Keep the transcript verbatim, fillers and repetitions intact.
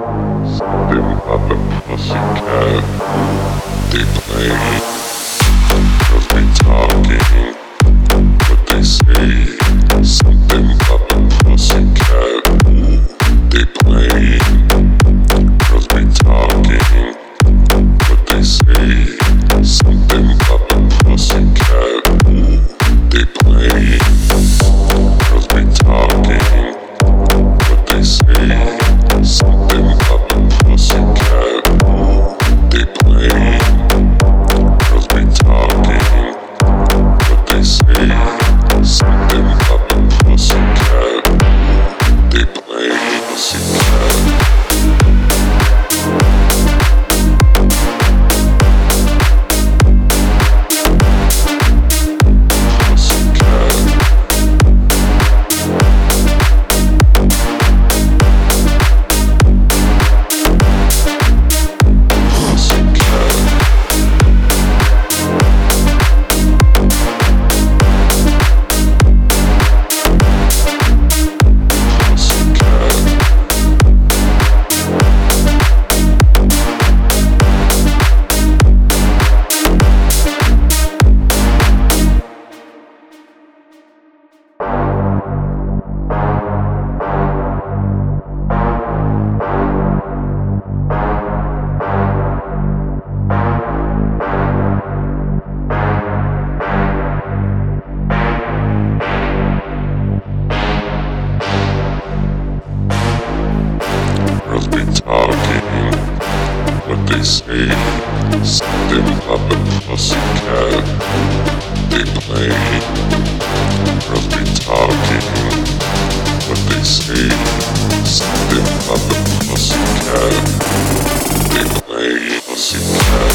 Something about the pussycat. They play, cause they talking, what they say. Something about the pussycat. They play, cause they talking, what they say. Something about the pussycat. They play, cause they talking, what they say. Something about the pussycat. They play, cause they talking, what they say. Something about the pussycat. They play, pussycat. Talking, what they say. Something about the pussycat. They play, cause they talking, what they say. Something about the pussycat. They play, pussycat.